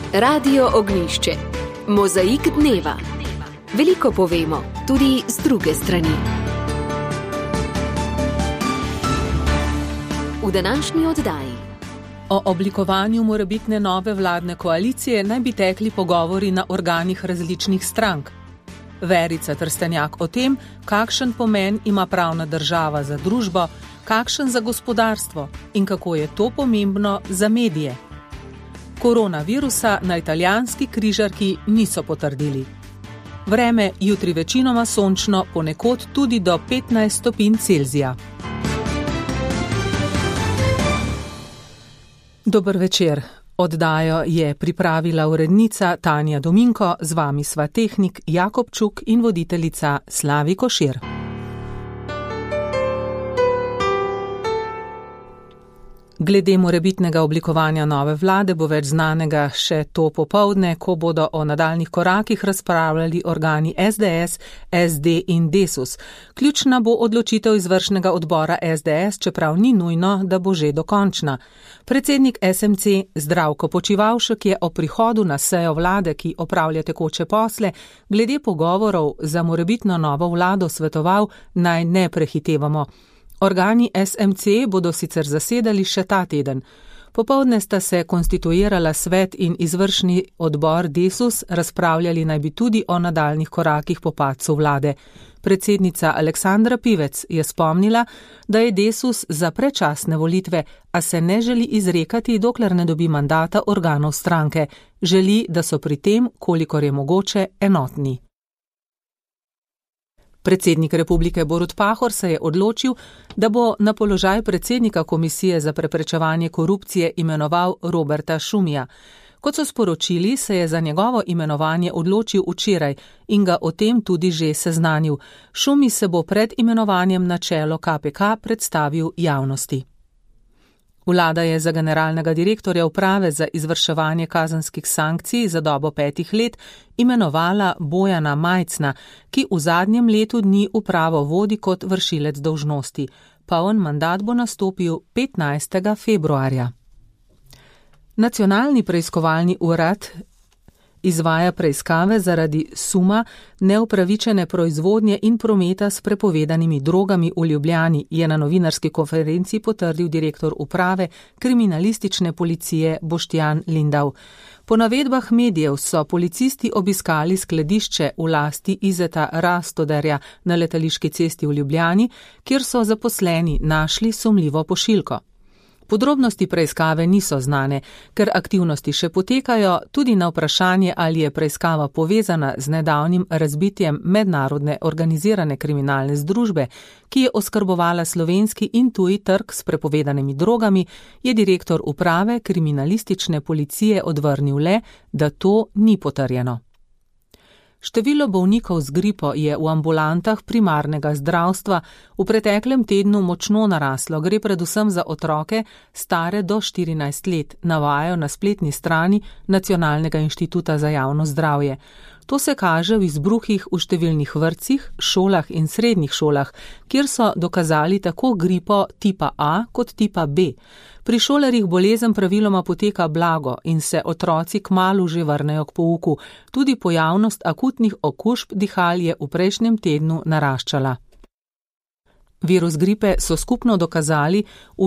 Radio Ognjišče. Mozaik dneva. Veliko povemo, tudi z druge strani. V današnji oddaji. O oblikovanju morebitne nove vladne koalicije naj bi tekli pogovori na organih različnih strank. Verica Trstenjak o tem, kakšen pomen ima pravna država za družbo, kakšen za gospodarstvo in kako je to pomembno za medije. Koronavirusa na italijanski križarki niso potrdili. Vreme jutri večinoma sončno, ponekod tudi do 15 stopinj Celzija. Dober večer. Oddajo je pripravila urednica Tanja Dominko, z vami sva tehnik Jakob Čuk in voditeljica Slavi Košir. Glede morebitnega oblikovanja nove vlade bo več znanega še to popoldne, ko bodo o nadaljnih korakih razpravljali organi SDS, SD in Desus. Ključna bo odločitev izvršnega odbora SDS, čeprav ni nujno, da bo že dokončna. Predsednik SMC Zdravko Počivalšek je o prihodu na sejo vlade, ki opravlja tekoče posle, glede pogovorov za morebitno novo vlado svetoval, naj ne prehitevamo. Organi SMC bodo sicer zasedali še ta teden. Popoldne sta se konstituirala svet in izvršni odbor Desus, razpravljali naj bi tudi o nadaljnih korakih po padcu vlade. Predsednica Aleksandra Pivec je spomnila, da je Desus za predčasne volitve, a se ne želi izrekati, dokler ne dobi mandata organov stranke. Želi, da so pri tem, kolikor je mogoče, enotni. Predsednik republike Borut Pahor se je odločil, da bo na položaj predsednika Komisije za preprečevanje korupcije imenoval Roberta Šumija. Kot so sporočili, se je za njegovo imenovanje odločil včeraj in ga o tem tudi že seznanil. Šumi se bo pred imenovanjem na čelo KPK predstavil javnosti. Vlada je za generalnega direktorja uprave za izvrševanje kazenskih sankcij za dobo 5 let imenovala Bojana Majcna, ki v zadnjem letu dni upravo vodi kot vršilec dolžnosti. Poln mandat bo nastopil 15. februarja. Nacionalni preiskovalni urad izvaja preiskave zaradi suma neupravičene proizvodnje in prometa s prepovedanimi drogami v Ljubljani, je na novinarski konferenci potrdil direktor uprave kriminalistične policije Boštjan Lindav. Po navedbah medijev so policisti obiskali skladišče v lasti Izeta Rastoderja na Letališki cesti v Ljubljani, kjer so zaposleni našli sumljivo pošiljko. Podrobnosti preiskave niso znane, ker aktivnosti še potekajo, tudi na vprašanje, ali je preiskava povezana z nedavnim razbitjem mednarodne organizirane kriminalne združbe, ki je oskrbovala slovenski in tuji trg s prepovedanimi drogami, je direktor uprave kriminalistične policije odvrnil le, da to ni potrjeno. Število bolnikov z gripo je v ambulantah primarnega zdravstva v preteklem tednu močno naraslo. Gre predvsem za otroke stare do 14 let, navajajo na spletni strani Nacionalnega inštituta za javno zdravje. To se kaže v izbruhih v številnih vrtcih, šolah in srednjih šolah, kjer so dokazali tako gripo tipa A kot tipa B. Pri šolarjih bolezen praviloma poteka blago in se otroci kmalu že vrnejo k pouku. Tudi pojavnost akutnih okužb dihal je v prejšnjem tednu naraščala. Virus gripe so skupno dokazali v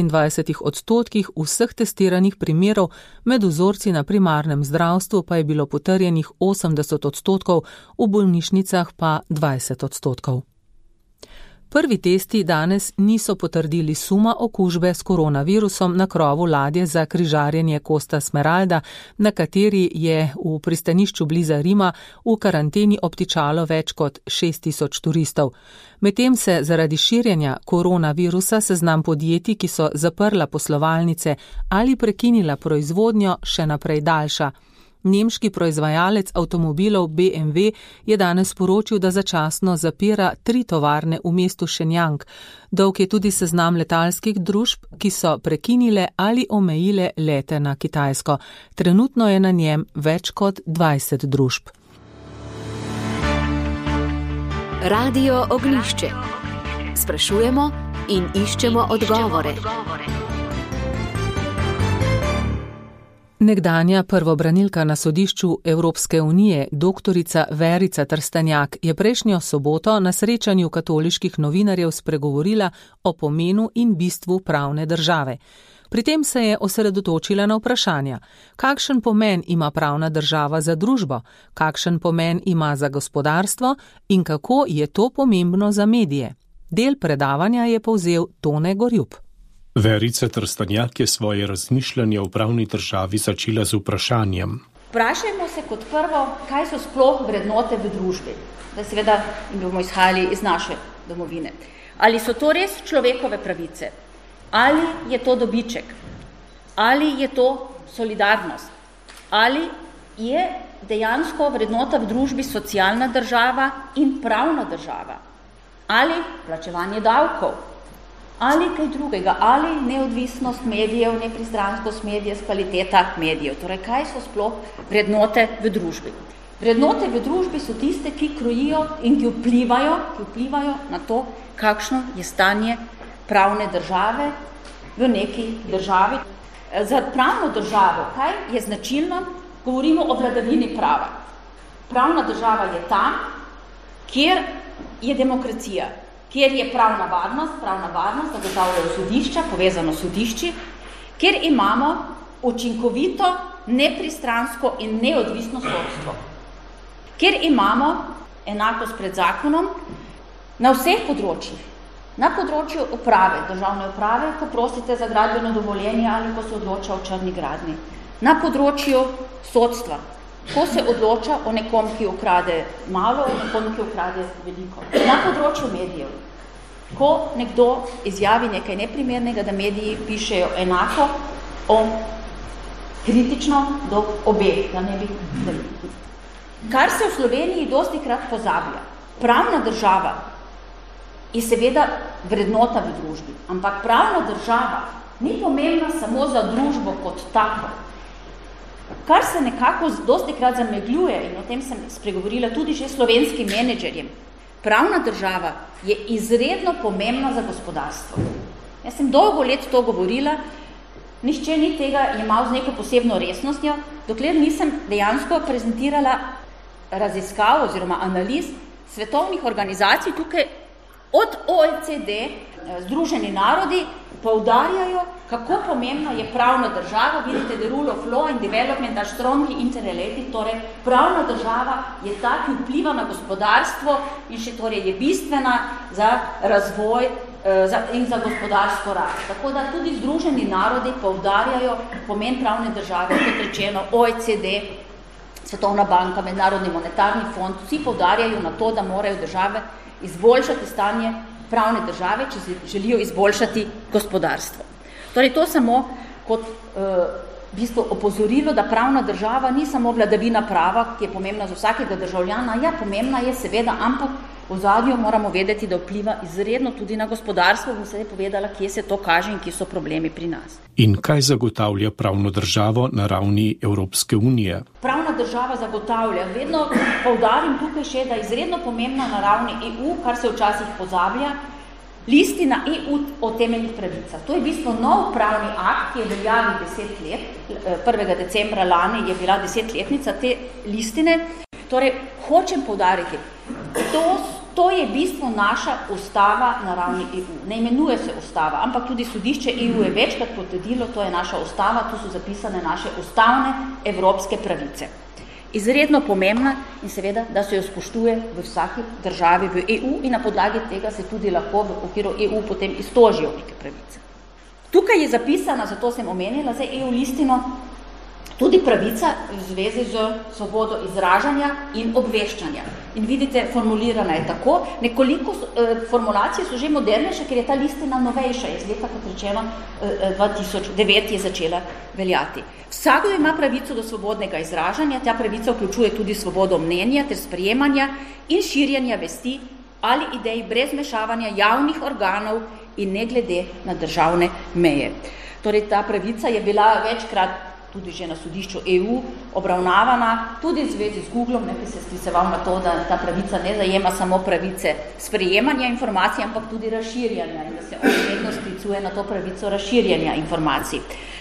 26% vseh testiranih primerov, med vzorci na primarnem zdravstvu pa je bilo potrjenih 80%, v bolnišnicah pa 20%. Prvi testi danes niso potrdili suma okužbe s koronavirusom na krovu ladje za križarjenje Costa Smeralda, na kateri je v pristanišču blizu Rima v karanteni obtičalo več kot 6000 turistov. Medtem se zaradi širjenja koronavirusa seznam podjetij, ki so zaprla poslovalnice ali prekinila proizvodnjo, še naprej daljša. Nemški proizvajalec avtomobilov BMW je danes sporočil, da začasno zapira 3 tovarne v mestu Shenyang. Dolg je tudi seznam letalskih družb, ki so prekinile ali omejile lete na Kitajsko. Trenutno je na njem več kot 20 družb. Radio Ognjišče. Sprašujemo in iščemo odgovore. Nekdanja prvobranilka na sodišču Evropske unije, doktorica Verica Trstenjak, je prejšnjo soboto na srečanju katoliških novinarjev spregovorila o pomenu in bistvu pravne države. Pri tem se je osredotočila na vprašanja, kakšen pomen ima pravna država za družbo, kakšen pomen ima za gospodarstvo in kako je to pomembno za medije. Del predavanja je povzel Tone Gorjup. Verica Trstenjak je svoje razmišljanje o pravni državi začela z vprašanjem. Vprašajmo se kot prvo, kaj so sploh vrednote v družbi, da seveda bomo izhajali iz naše domovine. Ali so to res človekove pravice? Ali je to dobiček? Ali je to solidarnost? Ali je dejansko vrednota v družbi socialna država in pravna država? Ali plačevanje davkov? Ali kaj drugega? Ali neodvisnost medijev, nepristranskost medijev, kvaliteta medijev? Torej, kaj so sploh vrednote v družbi? Vrednote v družbi so tiste, ki krojijo in ki vplivajo na to, kakšno je stanje pravne države v neki državi. Za pravno državo, kaj je značilno? Govorimo o vladavini prava. Pravna država je tam, kjer je demokracija, kjer je pravna varnost, zagotavljajo sodišča, povezano sodišči, kjer imamo učinkovito, nepristransko in neodvisno sodstvo, kjer imamo enakost pred zakonom na vseh področjih, na področju uprave, državne uprave, ko prosite za gradbeno dovoljenje ali ko se odloča o črni gradnji, na področju sodstva, ko se odloča o nekom, ki ukrade malo, o nekom, ki ukrade veliko. Na področju medijev, ko nekdo izjavi nekaj neprimernega, da mediji pišejo enako kritično do obeh. Kar se v Sloveniji dostikrat pozablja. Pravna država je seveda vrednota v družbi, ampak pravna država ni pomembna samo za družbo kot tako. Kar se nekako dostikrat zamegljuje, in o tem sem spregovorila tudi že slovenskim menedžerjem, pravna država je izredno pomembna za gospodarstvo. Jaz sem dolgo let to govorila, nihče ni tega imel z neko posebno resnostjo, dokler nisem dejansko prezentirala raziskav oziroma analiz svetovnih organizacij tukaj od OECD, Združeni narodi, poudarjajo, kako pomembna je pravna država. Vidite, the rule of law and development are strongly interrelated, torej pravna država je ta, ki vpliva na gospodarstvo in še torej je bistvena za razvoj in za gospodarsko rast. Tako da tudi Združeni narodi poudarjajo pomen pravne države, kot rečeno OECD, Svetovna banka, Mednarodni monetarni fond, vsi poudarjajo na to, da morajo države izboljšati stanje pravne države, če želijo izboljšati gospodarstvo. Torej, to samo kot v bistvu opozorilo, da pravna država ni samo vladavina prava, ki je pomembna za vsakega državljana, ja, pomembna je seveda, ampak v ozadju moramo vedeti, da vpliva izredno tudi na gospodarstvo, bom sedaj povedala, kje se to kaže in kje so problemi pri nas. In kaj zagotavlja pravno državo na ravni Evropske unije? Pravna država zagotavlja, vedno poudarim tukaj še, da je izredno pomembna na ravni EU, kar se včasih pozablja, listina EU o temeljnih pravicah. To je v bistvu nov pravni akt, ki je veljavi 10 let, 1. decembra lani je bila 10-letnica te listine. Torej, hočem poudariti, to je v bistvu naša ustava na ravni EU. Ne imenuje se ustava, ampak tudi sodišče EU je večkrat potrdilo, to je naša ustava, tu so zapisane naše ustavne evropske pravice. Izredno pomembna in seveda, da se jo spoštuje v vsaki državi v EU in na podlagi tega se tudi lahko v okviru EU potem iztožijo neke pravice. Tukaj je zapisana, zato sem omenila za EU listino, tudi pravica v zvezi z svobodo izražanja in obveščanja. In vidite, formulirana je tako, nekoliko formulacije so že modernejše, ker je ta listina novejša, iz leta, kot rečeno, 2009 je začela veljati. Vsakdo ima pravico do svobodnega izražanja, ta pravica vključuje tudi svobodo mnenja ter sprejemanja in širjenja vesti ali idej brez mešavanja javnih organov in ne glede na državne meje. Torej, ta pravica je bila večkrat tudi že na sodišču EU obravnavana, tudi v zvezi z Googlom, ki se skliceval na to, da ta pravica ne zajema samo pravice sprejemanja informacij, ampak tudi razširjanja in da se on vedno sklicuje na to pravico razširjanja informacij.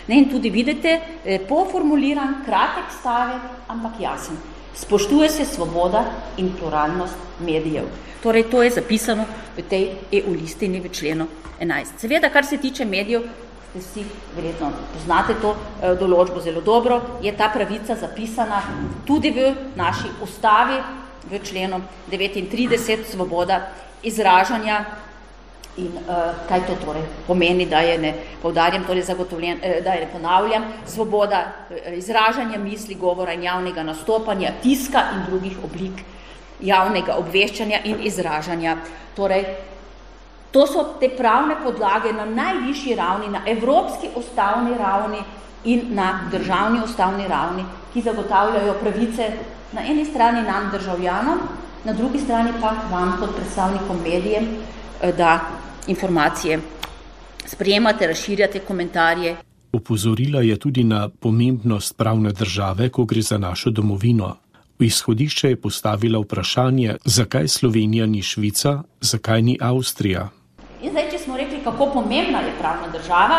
In tudi vidite, poformuliran, kratek stavek, ampak jasen. Spoštuje se svoboda in pluralnost medijev. Torej, to je zapisano v tej EU listini v členu 11. Seveda, kar se tiče medijev, ste vsi verjetno poznate to določbo zelo dobro, je ta pravica zapisana tudi v naši ustavi, v členu 39, svoboda izražanja. In kaj to torej pomeni, da je ne poudarjam, torej zagotovljen, da je ne ponavljam, svoboda izražanja misli, govora in javnega nastopanja, tiska in drugih oblik javnega obveščanja in izražanja. Torej, to so te pravne podlage na najvišji ravni, na evropski ustavni ravni in na državni ustavni ravni, ki zagotavljajo pravice na eni strani nam državljanom, na drugi strani pa vam kot predstavnikom medijem, da informacije sprejemate, razširjate komentarje. Opozorila je tudi na pomembnost pravne države, ko gre za našo domovino. V izhodišče je postavila vprašanje, zakaj Slovenija ni Švica, zakaj ni Avstrija. In zdaj, če smo rekli, kako pomembna je pravna država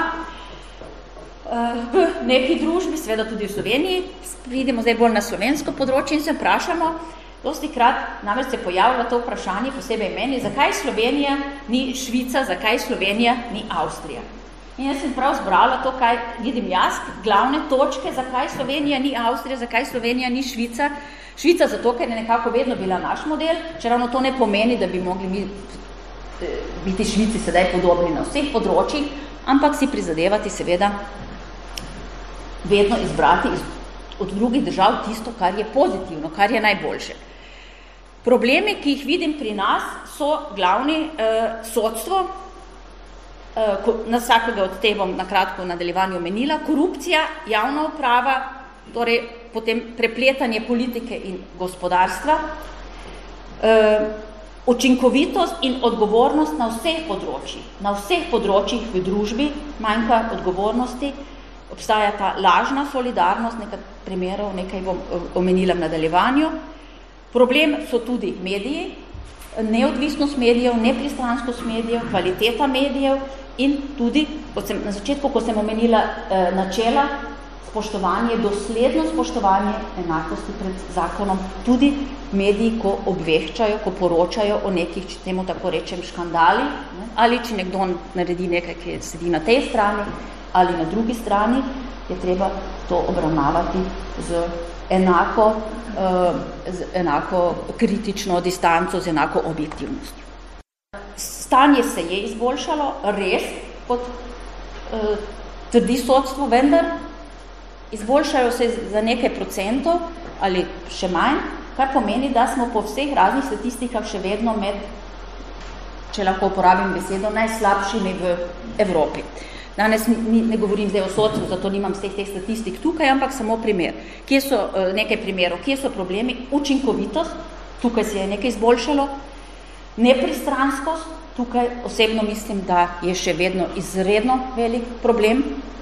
v neki družbi, seveda tudi v Sloveniji, vidimo zdaj bolj na slovensko področje in se vprašamo, dostikrat namreč se pojavlja to vprašanje, posebej meni, zakaj Slovenija ni Švica, zakaj Slovenija ni Avstrija. In jaz sem prav zbrala to, kaj vidim jaz, glavne točke, zakaj Slovenija ni Avstrija, zakaj Slovenija ni Švica. Švica zato, ker je nekako vedno bila naš model, če ravno to ne pomeni, da bi mogli mi biti Švici sedaj podobni na vseh področjih, ampak si prizadevati seveda vedno izbrati od drugih držav tisto, kar je pozitivno, kar je najboljše. Problemi, ki jih vidim pri nas, so glavni sodstvo, na vsakega od te bom na kratko v nadaljevanju omenila, korupcija, javna uprava, torej potem prepletanje politike in gospodarstva, učinkovitost in odgovornost na vseh področjih. Na vseh področjih v družbi manjka odgovornosti, obstaja ta lažna solidarnost, nekaj primerov, nekaj bom omenila v nadaljevanju. Problem so tudi mediji, neodvisnost medijev, nepristranskost medijev, kvaliteta medijev in tudi, na začetku, ko sem omenila načela, spoštovanje, dosledno spoštovanje enakosti pred zakonom, tudi mediji, ko obveščajo, ko poročajo o nekih, če temu tako rečem, škandali, ali če nekdo naredi nekaj, ki sedi na tej strani, ali na drugi strani, je treba to obravnavati z enako kritično distanco, z enako objektivnostjo. Stanje se je izboljšalo, res, kot trdi sodstvo, vendar izboljšajo se za nekaj procentov ali še manj, kar pomeni, da smo po vseh raznih statistikah še vedno med, če lahko uporabim besedo, najslabšimi v Evropi. Danes ne govorim zdaj o sodstvu, zato nimam vseh teh statistik tukaj, ampak samo primer. Kje so nekaj primerov, kje so problemi? Učinkovitost, tukaj se je nekaj izboljšalo. Nepristranskost, tukaj osebno mislim, da je še vedno izredno velik problem.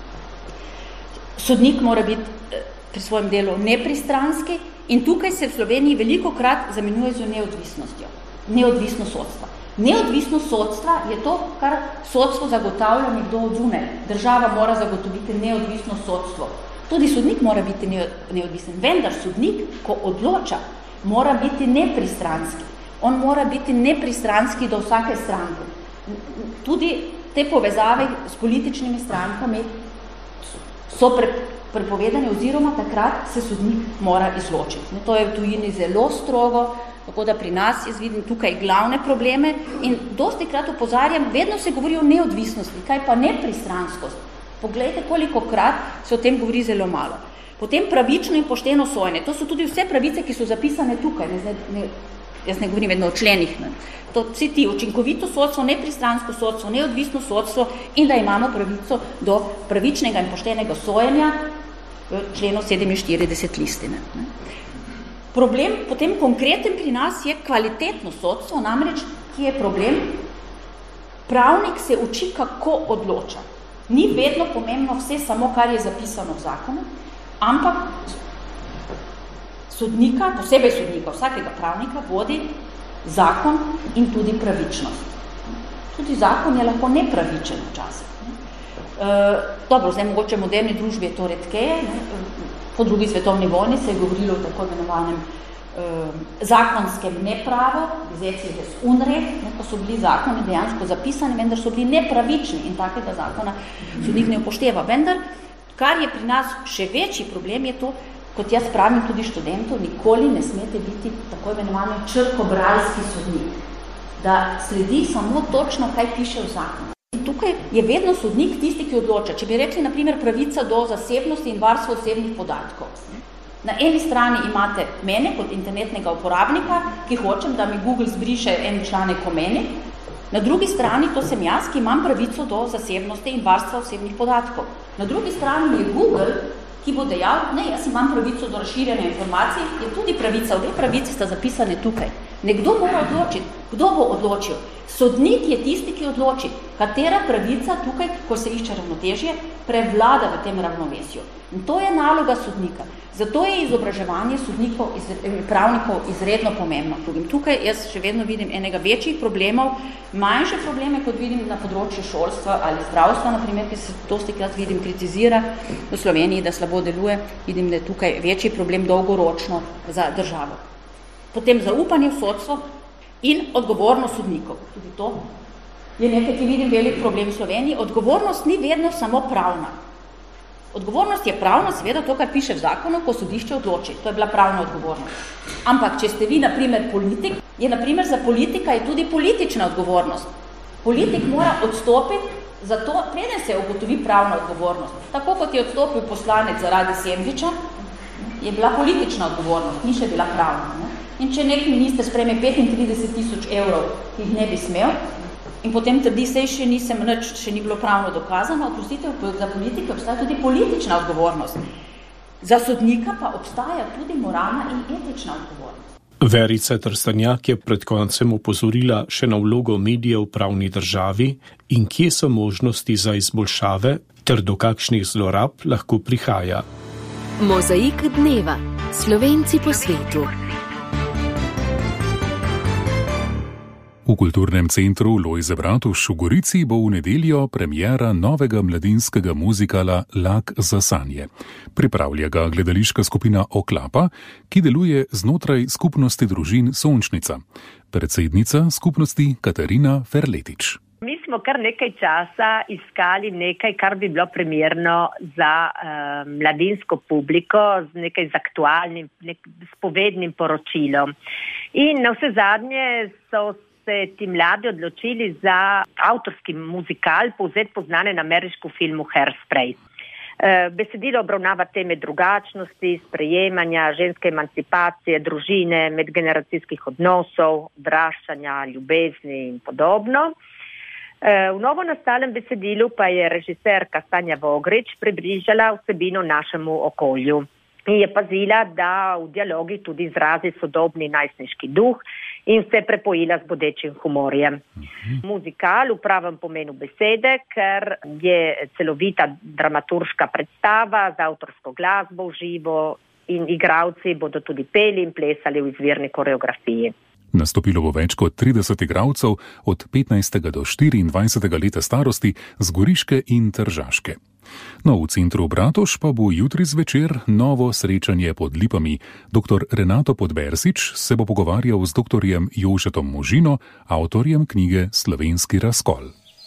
Sodnik mora biti pri svojem delu nepristranski in tukaj se v Sloveniji velikokrat zamenjuje z neodvisnostjo. Neodvisnost sodstva. Neodvisnost sodstva je to, kar sodstvo zagotavlja nekdo od zunaj. Država mora zagotoviti neodvisno sodstvo. Tudi sodnik mora biti neodvisen, vendar sodnik, ko odloča, mora biti nepristranski. On mora biti nepristranski do vsake stranke. Tudi te povezave s političnimi strankami so prepovedane oziroma takrat se sodnik mora izločiti. To je v tujini zelo strogo, tako da pri nas jaz vidim tukaj glavne probleme in dostikrat opozarjam, vedno se govori o neodvisnosti, kaj pa nepristranskost. Poglejte, kolikokrat se o tem govori zelo malo. Potem pravično in pošteno sojenje. To so tudi vse pravice, ki so zapisane tukaj. Jaz ne govorim vedno o členih. To vsi ti, učinkovito sodstvo, nepristransko sodstvo, neodvisno sodstvo in da imamo pravico do pravičnega in poštenega sojenja v členu 47 listine. Problem potem konkreten pri nas je kvalitetno sodstvo, namreč, ki je problem, pravnik se uči, kako odloča. Ni vedno pomembno vse samo, kar je zapisano v zakonu, ampak sodnika, posebej sodnika, vsakega pravnika vodi zakon in tudi pravičnost. Tudi zakon je lahko nepravičen včasih. Dobro, zdaj mogoče v moderni družbi je to redkeje. Po drugi svetovni vojni se je govorilo o tako imenovanem zakonskem nepravo, izveci res unrecht, ko so bili zakoni dejansko zapisani, vendar so bili nepravični in takega zakona sodnik ne upošteva. Vendar, kar je pri nas še večji problem, je to, kot jaz pravim tudi študentov, nikoli ne smete biti tako imenovani črkobralski sodnik, da sledi samo točno, kaj piše v zakonu. Tukaj je vedno sodnik tisti, ki odloča. Če bi rekli, na primer, pravica do zasebnosti in varstva osebnih podatkov. Na eni strani imate mene kot internetnega uporabnika, ki hočem, da mi Google zbriše en članek o meni. Na drugi strani to sem jaz, ki imam pravico do zasebnosti in varstva osebnih podatkov. Na drugi strani je Google, ki bo dejal, ne, jaz imam pravico do razširjanja informacij, je tudi pravica, obe pravici sta zapisane tukaj. Nekdo mora odločiti. Kdo bo odločil? Sodnik je tisti, ki odloči, katera pravica tukaj, ko se išče ravnotežje, prevlada v tem ravnovesju. In to je naloga sodnika. Zato je izobraževanje sodnikov, pravnikov izredno pomembno. Tukaj jaz še vedno vidim enega večjih problemov, manjše probleme, kot vidim na področju šolstva ali zdravstva, naprimer, ki se dostikrat vidim kritizira v Sloveniji, da slabo deluje, vidim, da je tukaj večji problem dolgoročno za državo. Potem zaupanje v sodstvo in odgovornost sodnikov. Tudi to je nekaj, ki vidim velik problem v Sloveniji. Odgovornost ni vedno samo pravna. Odgovornost je pravna, seveda to, kar piše v zakonu, ko sodišče odloči. To je bila pravna odgovornost. Ampak, če ste vi, na primer, politik, je, na primer, za politika je tudi politična odgovornost. Politik mora odstopiti, zato preden se ugotovi pravna odgovornost. Tako kot je odstopil poslanec zaradi sendviča, je bila politična odgovornost, ni še bila pravna. Ne? In če nek minister sprejme 35.000 evrov, ki jih ne bi smel, in potem trdi, sej še nisem nič, še ni bilo pravno dokazano, oprostite, za politike obstaja tudi politična odgovornost. Za sodnika pa obstaja tudi moralna in etična odgovornost. Verica Trstenjak je pred koncem opozorila še na vlogo medijev v pravni državi in kje so možnosti za izboljšave ter do kakšnih zlorab lahko prihaja. Mozaik dneva. Slovenci po svetu. V Kulturnem centru Lojze Bratuš v Gorici bo v nedeljo premiera novega mladinskega muzikala Lak za sanje. Pripravlja ga gledališka skupina Oklapa, ki deluje znotraj skupnosti družin Sončnica. Predsednica skupnosti Katarina Ferletič. Mi smo kar nekaj časa iskali nekaj, kar bi bilo primerno za mladinsko publiko, z nekaj z aktualnim, spovednim poročilom. In na vse zadnje so se ti mladi odločili za avtorski muzikal, povzet poznan na ameriškem filmu Hairspray. Besedilo obravnava teme drugačnosti, sprejemanja, ženske emancipacije, družine, medgeneracijskih odnosov, odraščanja, ljubezni in podobno. V novo nastalem besedilu pa je režiserka Sanja Vogrič približala vsebino našemu okolju. In je pazila, da v dialogi tudi izrazi sodobni najstniški duh in se prepojila z bodečim humorjem. Muzikal v pravem pomenu besede, ker je celovita dramaturška predstava z avtorsko glasbo v živo in igralci bodo tudi peli in plesali v izvirni koreografiji. Nastopilo bo več kot 30 igralcev od 15. do 24. leta starosti z Goriške in Tržaške. No, v centru Bratuš pa bo jutri zvečer novo srečanje pod lipami. Dr. Renato Podbersič se bo pogovarjal z doktorjem Jožetom Možino, avtorjem knjige Slovenski razkol.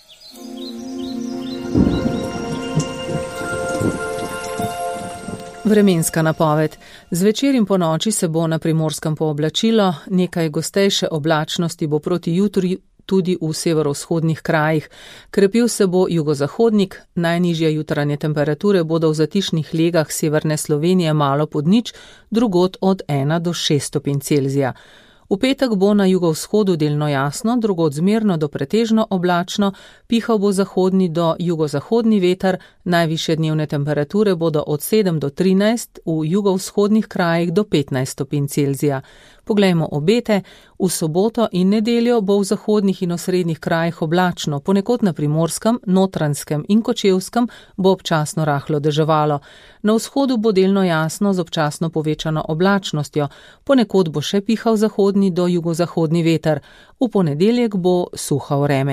Vremenska napoved. Zvečer in ponoči se bo na Primorskem pooblačilo, nekaj gostejše oblačnosti bo proti jutri tudi v severovzhodnih krajih. Krepil se bo jugozahodnik, najnižje jutranje temperature bodo v zatišnih legah severne Slovenije malo pod nič, drugod od 1 do 6 stopinj Celzija. V petek bo na jugovzhodu delno jasno, drugod zmerno do pretežno oblačno, pihal bo zahodni do jugozahodni veter, najvišje dnevne temperature bodo od 7 do 13, v jugovzhodnih krajih do 15 stopinj Celzija. Poglejmo obete. V soboto in nedeljo bo v zahodnih in osrednjih krajih oblačno, ponekod na Primorskem, Notranjskem in Kočevskem bo občasno rahlo deževalo. Na vzhodu bo delno jasno z občasno povečano oblačnostjo, ponekod bo še pihal zahodni do jugozahodni veter. V ponedeljek bo suho vreme.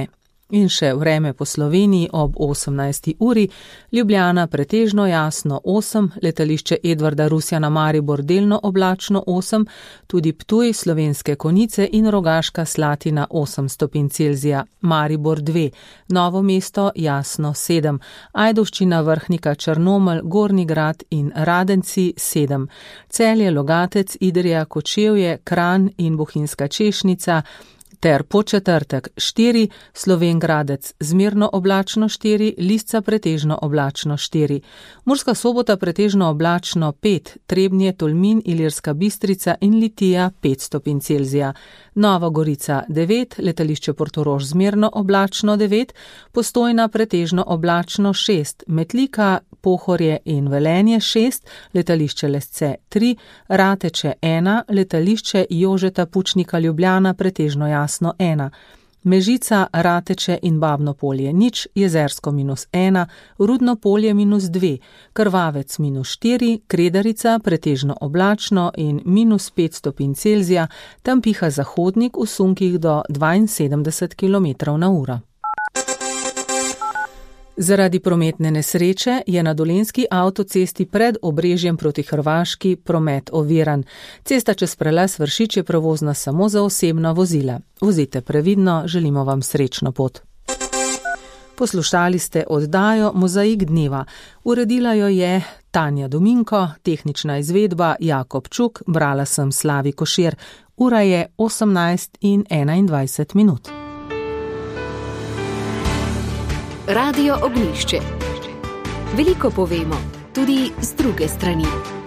In še vreme po Sloveniji ob 18. uri, Ljubljana pretežno jasno 8, letališče Edvarda Rusjana Maribor delno oblačno 8, tudi Ptuj, Slovenske Konjice in Rogaška Slatina 8 stopinj Celzija, Maribor 2, Novo mesto jasno 7, Ajdovščina, Vrhnika, Črnomelj, Gornji Grad in Radenci 7, Celje, Logatec, Idrija, Kočevje, Kranj in Bohinjska Češnica ter Podčetrtek 4, Slovenj Gradec zmerno oblačno 4, Lisca pretežno oblačno 4, Murska Sobota pretežno oblačno 5, Trebnje, Tolmin, Ilirska Bistrica in Litija 5 stopinj Celzija, Nova Gorica 9, letališče Portorož zmerno oblačno 9, Postojna pretežno oblačno 6, Metlika, Pohorje in Velenje 6, letališče Lesce 3, Rateče 1, letališče Jožeta Pučnika Ljubljana pretežno jasno 1, Mežica, Rateče in Babno Polje nič, Jezersko -1, Rudno Polje -2, Krvavec -4, Kredarica pretežno oblačno in -5 stopinj Celzija, tam piha zahodnik v sunkih do 72 km/h. Zaradi prometne nesreče je na Dolenjski avtocesti pred Obrežjem proti Hrvaški promet oviran. Cesta čez prelaz Vršič je prevozna samo za osebna vozila. Vozite previdno, želimo vam srečno pot. Poslušali ste oddajo Mozaik dneva. Uredila jo je Tanja Dominko, tehnična izvedba Jakob Čuk, brala sem Slavi Košir. Ura je 18:21. Radio Ognjišče. Veliko povemo, tudi z druge strani.